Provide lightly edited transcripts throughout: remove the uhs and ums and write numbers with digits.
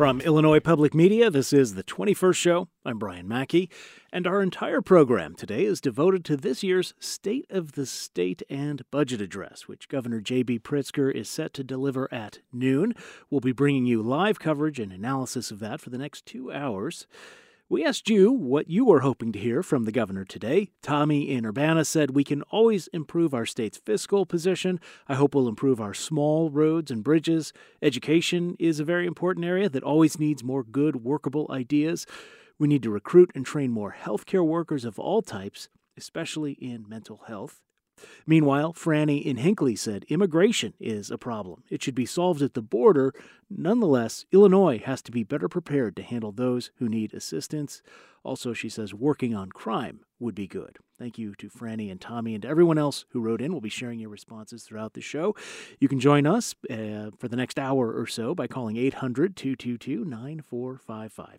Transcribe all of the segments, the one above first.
From Illinois Public Media, this is the 21st Show. I'm Brian Mackey, and our entire program today is devoted to this year's State of the State and Budget Address, which Governor J.B. Pritzker is set to deliver at noon. We'll be bringing you live coverage and analysis of that for the next 2 hours. We asked you what you were hoping to hear from the governor today. Tommy in Urbana said, "We can always improve our state's fiscal position. I hope we'll improve our small roads and bridges. Education is a very important area that always needs more good, workable ideas. We need to recruit and train more healthcare workers of all types, especially in mental health." Meanwhile, Franny in Hinckley said immigration is a problem. It should be solved at the border. Nonetheless, Illinois has to be better prepared to handle those who need assistance. Also, she says working on crime would be good. Thank you to Franny and Tommy and to everyone else who wrote in. We'll be sharing your responses throughout the show. You can join us for the next hour or so by calling 800-222-9455.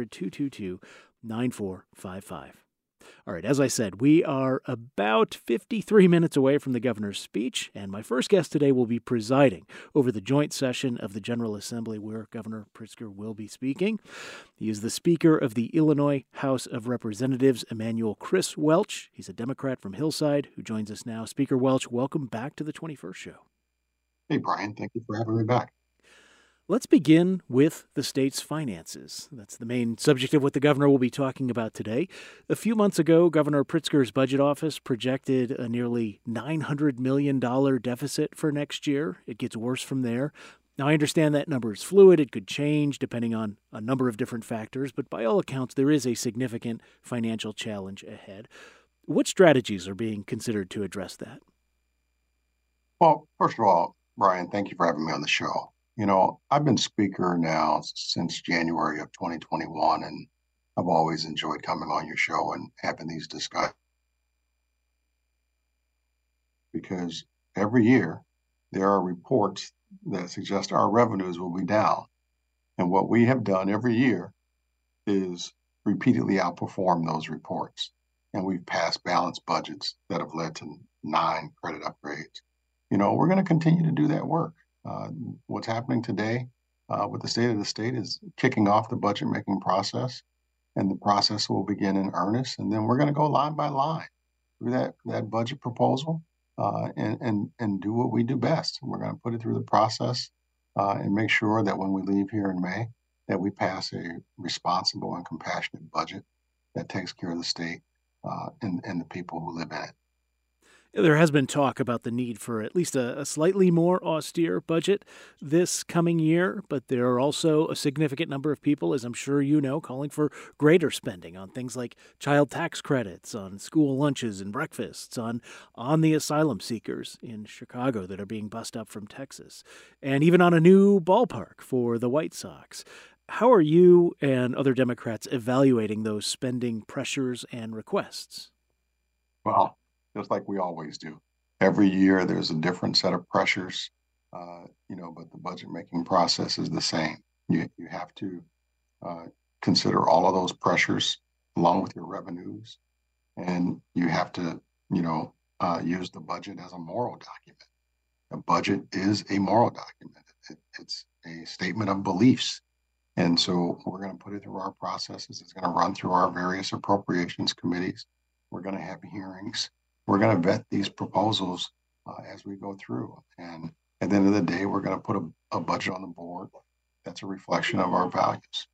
800-222-9455. All right, as I said, we are about 53 minutes away from the governor's speech, and my first guest today will be presiding over the joint session of the General Assembly where Governor Pritzker will be speaking. He is the Speaker of the Illinois House of Representatives, Emanuel Chris Welch. He's a Democrat from Hillside who joins us now. Speaker Welch, welcome back to the 21st Show. Hey, Brian, thank you for having me back. Let's begin with the state's finances. That's the main subject of what the governor will be talking about today. A few months ago, Governor Pritzker's budget office projected a nearly $900 million deficit for next year. It gets worse from there. Now, I understand that number is fluid. It could change depending on a number of different factors, but by all accounts, there is a significant financial challenge ahead. What strategies are being considered to address that? Well, first of all, Brian, thank you for having me on the show. You know, I've been speaker now since January of 2021, and I've always enjoyed coming on your show and having these discussions because every year there are reports that suggest our revenues will be down. And what we have done every year is repeatedly outperform those reports. And we've passed balanced budgets that have led to 9 credit upgrades. You know, we're going to continue to do that work. What's happening today with the State of the State is kicking off the budget making process, and the process will begin in earnest. And then we're going to go line by line through that budget proposal and do what we do best. We're going to put it through the process and make sure that when we leave here in May, that we pass a responsible and compassionate budget that takes care of the state and the people who live in it. There has been talk about the need for at least a slightly more austere budget this coming year, but there are also a significant number of people, as I'm sure you know, calling for greater spending on things like child tax credits, on school lunches and breakfasts, on the asylum seekers in Chicago that are being bussed up from Texas, and even on a new ballpark for the White Sox. How are you and other Democrats evaluating those spending pressures and requests? Well, just like we always do. Every year there's a different set of pressures, but the budget making process is the same. You have to consider all of those pressures along with your revenues, and you have to, use the budget as a moral document. A budget is a moral document. It's a statement of beliefs. And so we're going to put it through our processes. It's going to run through our various appropriations committees. We're going to have hearings. We're going to vet these proposals as we go through. And at the end of the day, we're going to put a budget on the board that's a reflection of our values.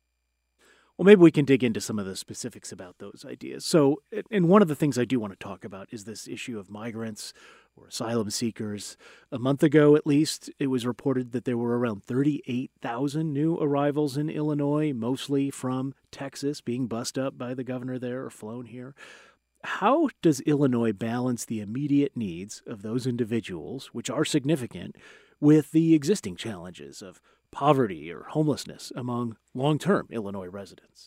Well, maybe we can dig into some of the specifics about those ideas. So, and one of the things I do want to talk about is this issue of migrants or asylum seekers. A month ago, at least, it was reported that there were around 38,000 new arrivals in Illinois, mostly from Texas, being bussed up by the governor there or flown here. How does Illinois balance the immediate needs of those individuals, which are significant, with the existing challenges of poverty or homelessness among long-term Illinois residents?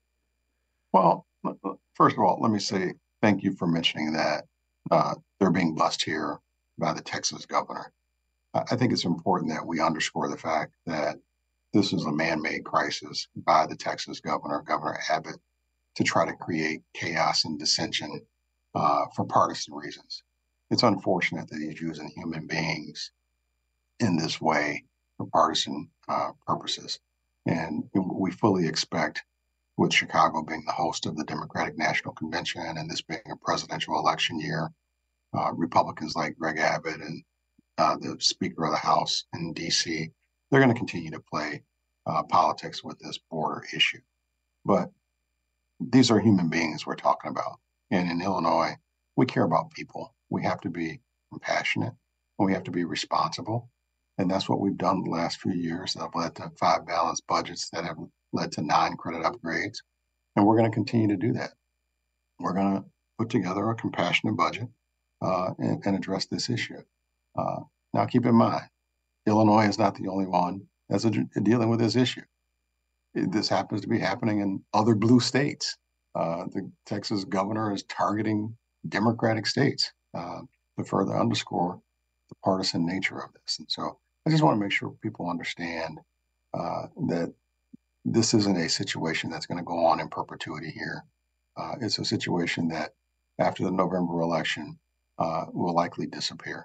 Well, first of all, let me say thank you for mentioning that they're being bussed here by the Texas governor. I think it's important that we underscore the fact that this is a man-made crisis by the Texas governor, Governor Abbott, to try to create chaos and dissension for partisan reasons. It's unfortunate that he's using human beings in this way for partisan purposes. And we fully expect, with Chicago being the host of the Democratic National Convention and this being a presidential election year, Republicans like Greg Abbott and the Speaker of the House in D.C., they're going to continue to play politics with this border issue. But these are human beings we're talking about. And in Illinois, we care about people. We have to be compassionate and we have to be responsible. And that's what we've done the last few years that have led to 5 balanced budgets that have led to 9 credit upgrades. And we're going to continue to do that. We're going to put together a compassionate budget and address this issue. Now, keep in mind, Illinois is not the only one that's dealing with this issue. This happens to be happening in other blue states. The Texas governor is targeting Democratic states to further underscore the partisan nature of this. And so I just want to make sure people understand that this isn't a situation that's going to go on in perpetuity here. It's a situation that after the November election will likely disappear.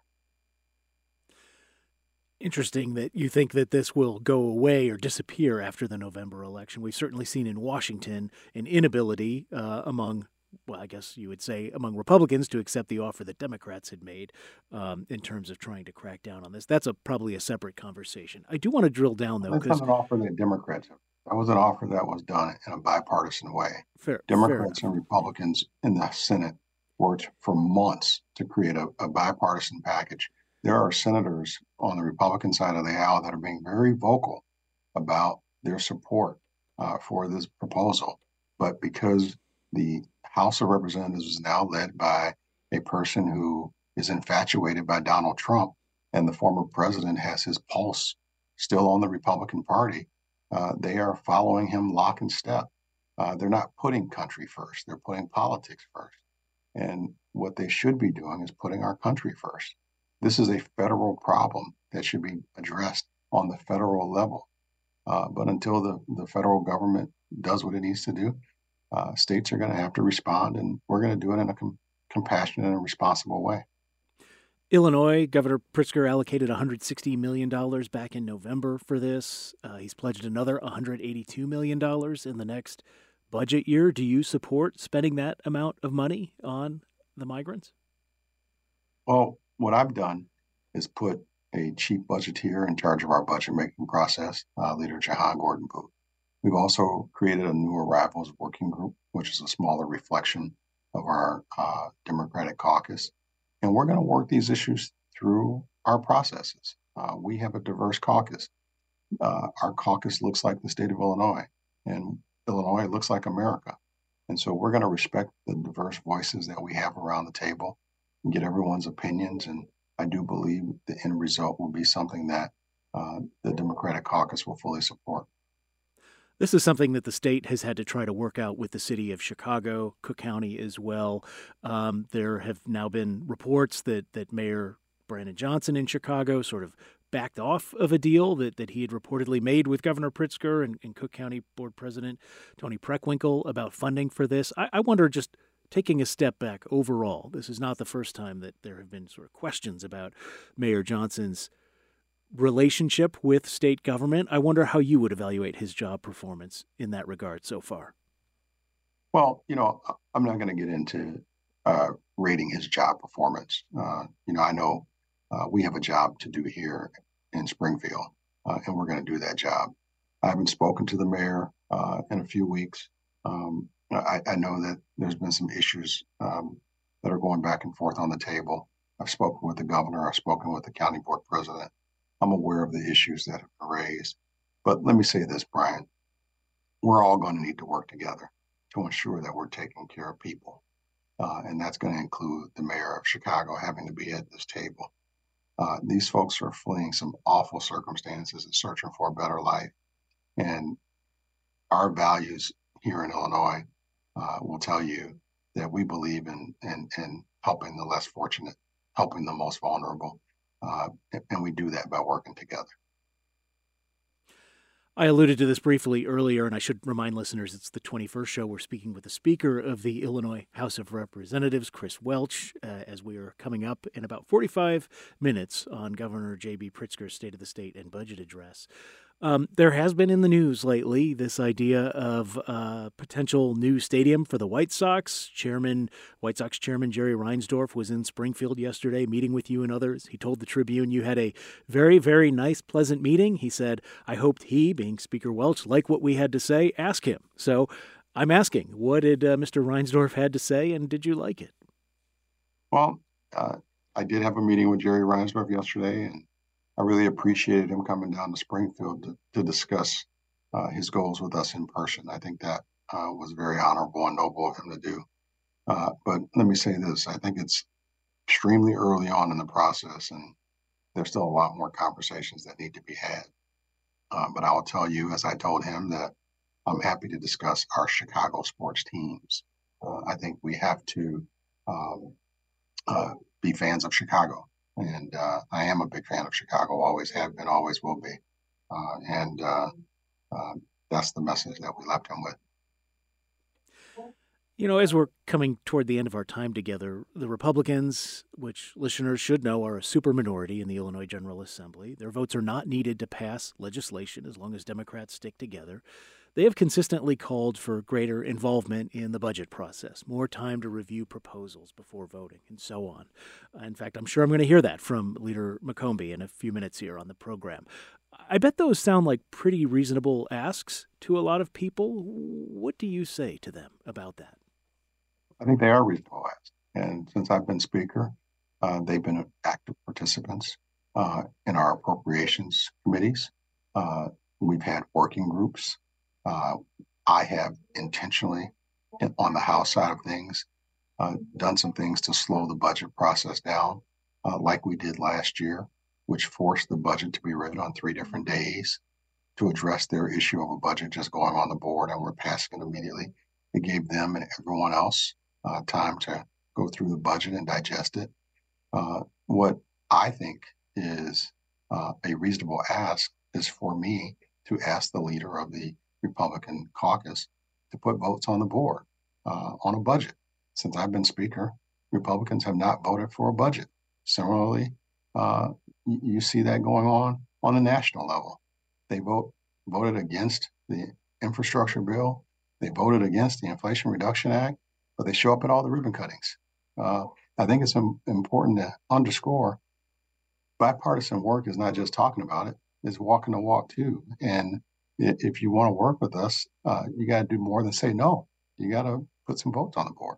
Interesting that you think that this will go away or disappear after the November election. We've certainly seen in Washington an inability among, well, I guess you would say among Republicans to accept the offer that Democrats had made in terms of trying to crack down on this. That's probably a separate conversation. I do want to drill down, though. That's not an offer that Democrats have. That was an offer that was done in a bipartisan way. Democrats and Republicans in the Senate worked for months to create a bipartisan package. There are senators on the Republican side of the aisle that are being very vocal about their support for this proposal. But because the House of Representatives is now led by a person who is infatuated by Donald Trump, and the former president has his pulse still on the Republican Party, they are following him lock and step. They're not putting country first, they're putting politics first. And what they should be doing is putting our country first. This is a federal problem that should be addressed on the federal level. But until the federal government does what it needs to do, states are going to have to respond, and we're going to do it in a compassionate and responsible way. Illinois, Governor Pritzker allocated $160 million back in November for this. He's pledged another $182 million in the next budget year. Do you support spending that amount of money on the migrants? Well, what I've done is put a chief budgeteer in charge of our budget-making process, Leader Jahan Gordon Booth. We've also created a new arrivals working group, which is a smaller reflection of our Democratic caucus. And we're going to work these issues through our processes. We have a diverse caucus. Our caucus looks like the state of Illinois, and Illinois looks like America. And so we're going to respect the diverse voices that we have around the table and get everyone's opinions. And I do believe the end result will be something that the Democratic caucus will fully support. This is something that the state has had to try to work out with the city of Chicago, Cook County as well. There have now been reports that Mayor Brandon Johnson in Chicago sort of backed off of a deal that he had reportedly made with Governor Pritzker and Cook County Board President Tony Preckwinkle about funding for this. I wonder, just taking a step back overall, this is not the first time that there have been sort of questions about Mayor Johnson's relationship with state government. I wonder how you would evaluate his job performance in that regard so far. Well, I'm not going to get into rating his job performance. I know we have a job to do here in Springfield, and we're going to do that job. I haven't spoken to the mayor in a few weeks. I know that there's been some issues that are going back and forth on the table. I've spoken with the governor. I've spoken with the county board president. I'm aware of the issues that have been raised. But let me say this, Brian. We're all going to need to work together to ensure that we're taking care of people. And that's going to include the mayor of Chicago having to be at this table. These folks are fleeing some awful circumstances and searching for a better life. And our values here in Illinois will tell you that we believe in helping the less fortunate, helping the most vulnerable. And we do that by working together. I alluded to this briefly earlier, and I should remind listeners it's the 21st show. We're speaking with the Speaker of the Illinois House of Representatives, Chris Welch, as we are coming up in about 45 minutes on Governor J.B. Pritzker's State of the State and Budget Address. There has been in the news lately this idea of a potential new stadium for the White Sox. White Sox chairman Jerry Reinsdorf was in Springfield yesterday meeting with you and others. He told the Tribune you had a very, very nice, pleasant meeting. He said, I hoped he, being Speaker Welch, liked what we had to say. Ask him. So I'm asking, what did Mr. Reinsdorf had to say, and did you like it? Well, I did have a meeting with Jerry Reinsdorf yesterday, and I really appreciated him coming down to Springfield to discuss his goals with us in person. I think that was very honorable and noble of him to do. But let me say this, I think it's extremely early on in the process, and there's still a lot more conversations that need to be had. But I will tell you, as I told him, that I'm happy to discuss our Chicago sports teams. I think we have to um, be fans of Chicago. And I am a big fan of Chicago, always have been, always will be. And that's the message that we left him with. You know, as we're coming toward the end of our time together, the Republicans, which listeners should know are a superminority in the Illinois General Assembly, their votes are not needed to pass legislation as long as Democrats stick together. They have consistently called for greater involvement in the budget process, more time to review proposals before voting, and so on. In fact, I'm sure I'm going to hear that from Leader McCombie in a few minutes here on the program. I bet those sound like pretty reasonable asks to a lot of people. What do you say to them about that? I think they are reasonable asks. And since I've been speaker, they've been active participants in our appropriations committees. We've had working groups. Uh, I have intentionally, on the House side of things, done some things to slow the budget process down, like we did last year, which forced the budget to be read on 3 different days to address their issue of a budget just going on the board and we're passing it immediately. It gave them and everyone else time to go through the budget and digest it. What I think is a reasonable ask is for me to ask the leader of the Republican caucus to put votes on the board on a budget. Since I've been speaker, Republicans have not voted for a budget. Similarly, you see that going on the national level. They voted against the infrastructure bill. They voted against the Inflation Reduction Act, but they show up at all the ribbon cuttings. I think it's important to underscore bipartisan work is not just talking about it, it's walking the walk too. And if you want to work with us, you got to do more than say no. You got to put some votes on the board.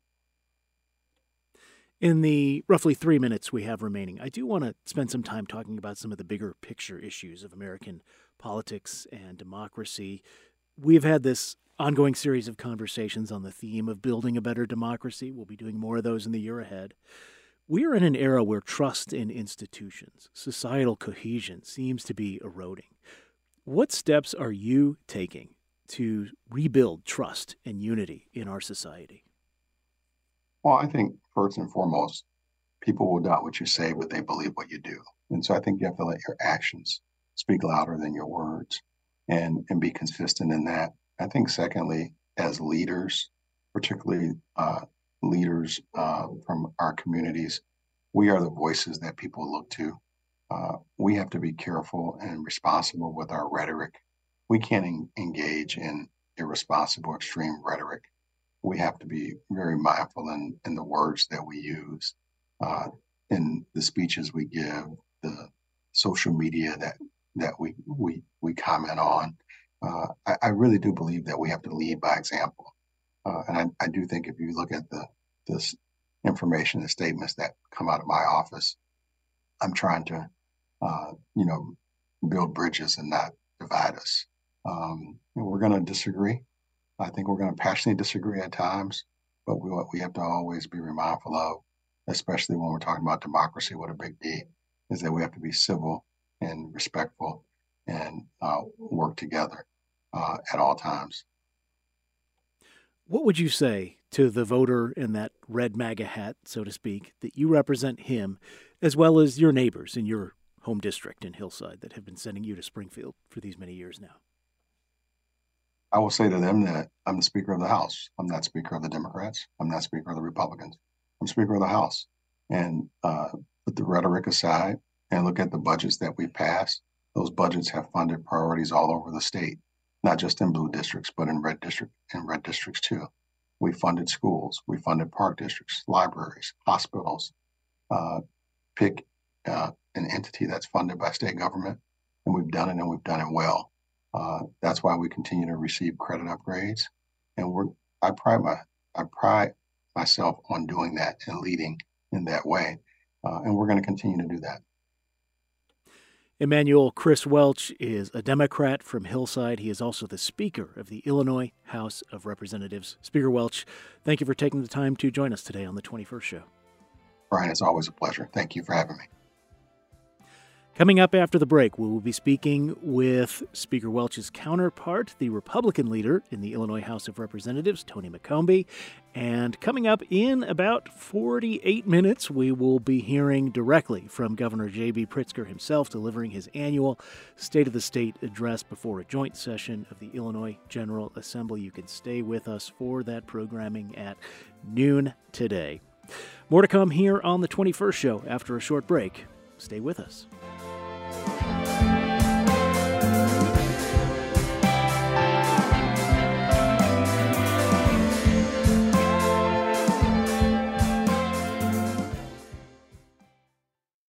In the roughly 3 minutes we have remaining, I do want to spend some time talking about some of the bigger picture issues of American politics and democracy. We've had this ongoing series of conversations on the theme of building a better democracy. We'll be doing more of those in the year ahead. We are in an era where trust in institutions, societal cohesion seems to be eroding. What steps are you taking to rebuild trust and unity in our society? Well, I think first and foremost, people will doubt what you say, but they believe what you do. And so I think you have to let your actions speak louder than your words and be consistent in that. I think secondly, as leaders, particularly leaders from our communities, we are the voices that people look to. We have to be careful and responsible with our rhetoric. We can't engage in irresponsible, extreme rhetoric. We have to be very mindful in the words that we use, in the speeches we give, the social media that we comment on. I really do believe that we have to lead by example, and I do think if you look at this information and statements that come out of my office, I'm trying to build bridges and not divide us. And we're going to disagree. I think we're going to passionately disagree at times, but we have to always be mindful of, especially when we're talking about democracy, what a big D, is that we have to be civil and respectful and work together at all times. What would you say to the voter in that red MAGA hat, so to speak, that you represent him, as well as your neighbors in your home district in Hillside that have been sending you to Springfield for these many years now? I will say to them that I'm the Speaker of the House. I'm not Speaker of the Democrats. I'm not Speaker of the Republicans. I'm Speaker of the House. And put the rhetoric aside and look at the budgets that we passed, those budgets have funded priorities all over the state, not just in blue districts, but in red districts too. We funded schools, we funded park districts, libraries, hospitals. Pick an entity that's funded by state government, and we've done it, and we've done it well. That's why we continue to receive credit upgrades, and I pride myself on doing that and leading in that way, and we're going to continue to do that. Emmanuel Chris Welch is a Democrat from Hillside. He is also the Speaker of the Illinois House of Representatives. Speaker Welch, thank you for taking the time to join us today on the 21st Show. Brian, it's always a pleasure. Thank you for having me. Coming up after the break, we will be speaking with Speaker Welch's counterpart, the Republican leader in the Illinois House of Representatives, Tony McCombie. And coming up in about 48 minutes, we will be hearing directly from Governor J.B. Pritzker himself, delivering his annual State of the State address before a joint session of the Illinois General Assembly. You can stay with us for that programming at noon today. More to come here on the 21st Show after a short break. Stay with us.